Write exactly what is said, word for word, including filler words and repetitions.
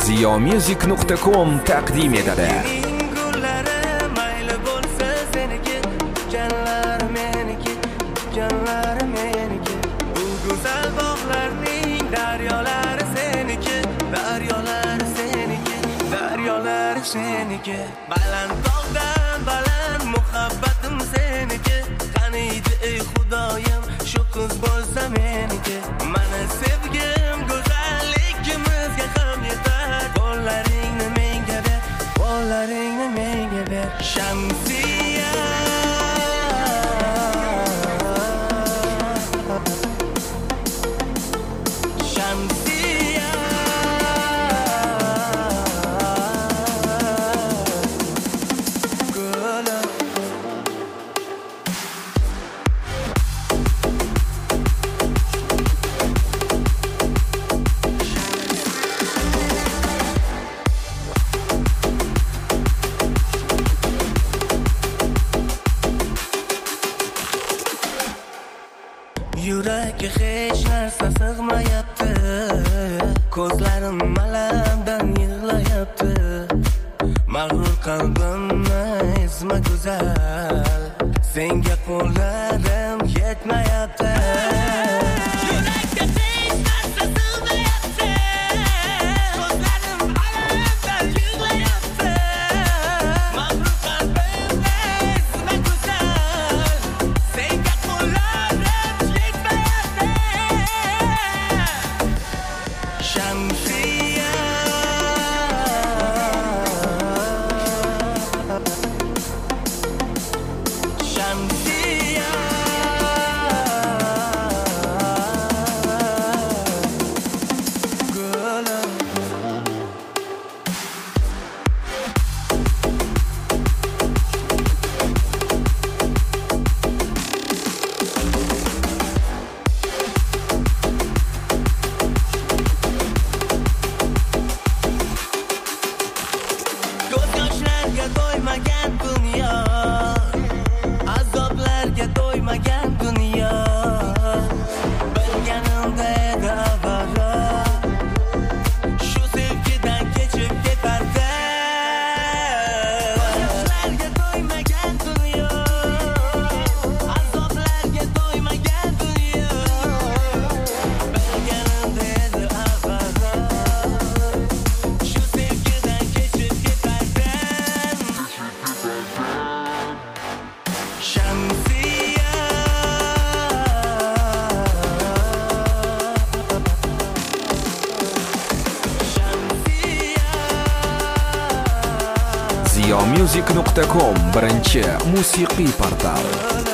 ziyomusic nuqta com taqdim etadi. Seniki baland tog'dan baland muhabbatim seniki qaniydi ey xudoyim shu qiz bo'lsa meniki mani sevgim go'zalligimizga ham yetar qo'llaringni menga ber qo'llaringni menga ber Shamsiya yurakka hech narsa sig'mayapti, ko'zlarim malamdan yig'layapti, mag'rur qalbimni ezma go'zal, senga qo'llarim yetmayapti. ziyomusic nuqta com birinchi musiqiy portal.